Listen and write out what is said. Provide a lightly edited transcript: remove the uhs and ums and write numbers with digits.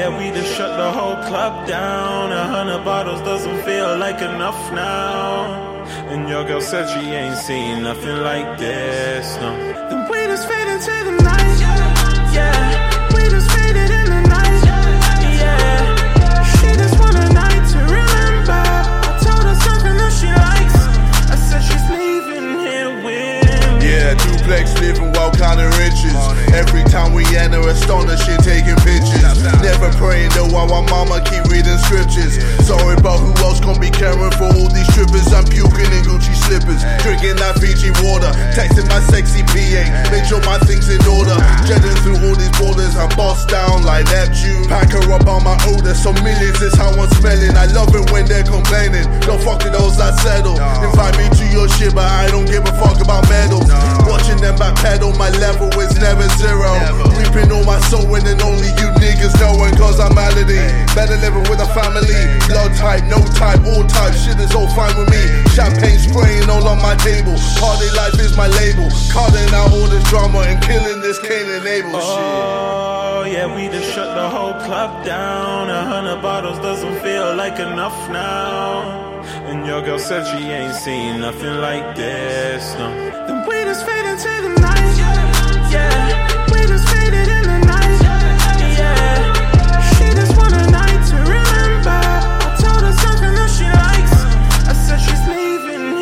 yeah, we just shut the whole club down. 100 bottles doesn't feel like enough now. And your girl said she ain't seen nothing like this, no. Then we just fade into the night, yeah. We just faded in the night, yeah. She just want a night to remember. I told her something that she likes. I said she's leaving here with me. Yeah, duplex living while counting riches. Every time we enter, astonishing, taking pictures. Never praying though while my mama keep reading scriptures. Sorry, but who else gon' be caring for all these strippers? I'm puking in Gucci slippers, drinking that Fiji water, texting my sexy PA, make sure my things in order. Jetting through all these borders, I boss down like Neptune. Pack her up on my odor, so millions is how I'm smelling. I love it when they're complaining. Don't fuck with those that settle. Invite me to your shit, but I don't give a fuck about medals. Watching them backpedal, my level is never zero. Reaping all my soul when and only you niggas knowing cause I'm malady. Better living with a family. Blood type, no type, all type. Shit is all fine with me. Champagne spraying all on my table. Party life is my label. Cutting out all this drama and killing this Cain and Abel shit. Oh, yeah, we just shut the whole club down. 100 bottles doesn't feel like enough now. And your girl said she ain't seen nothing like this, no.